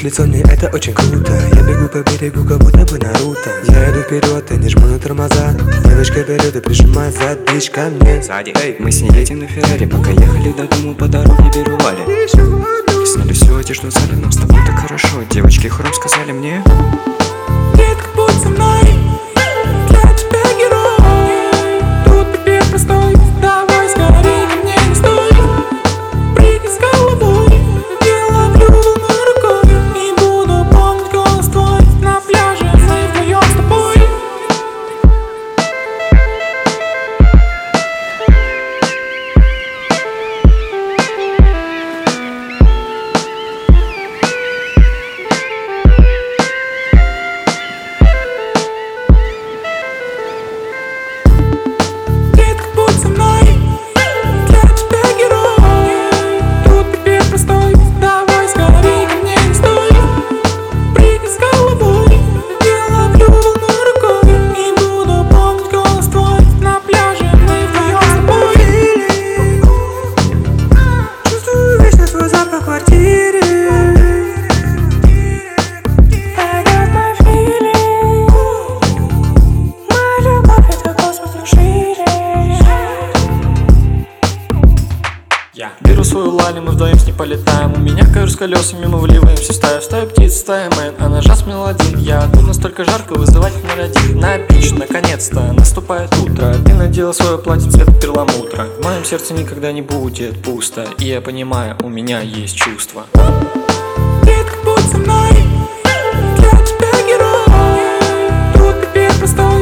лицо, мне это очень круто. Я бегу по берегу, как будто бы Наруто. Я иду вперед, и не жму на тормоза. Девочка берет и прижимает задвиж ко мне. Сзади, мы с ней едем на Феррари. Пока ехали до дома, по дороге перевали. Сняли всю одежду в зале, нам с тобой так хорошо. Девочки хором сказали мне: детка, будь со мной, для тебя герой. Тут теперь простой, давай скорей ко мне не стой. Прыгай с головой, я ловлю волну рукой. И буду помнить голос твой на пляже, мы вдвоем с тобой. Беру свою лали, мы вдвоем с ней полетаем. У меня ковер с колесами, мы вливаемся в стаю. В стаю птиц, стая мэн, она жасмин один. Я тут настолько жарко, вызывать номер один. На бич, наконец-то, наступает утро. Ты надела свое платье цвета перламутра. В моем сердце никогда не будет пусто. И я понимаю, у меня есть чувства. Детка, будь со мной, для тебя герой. Тут теперь простой.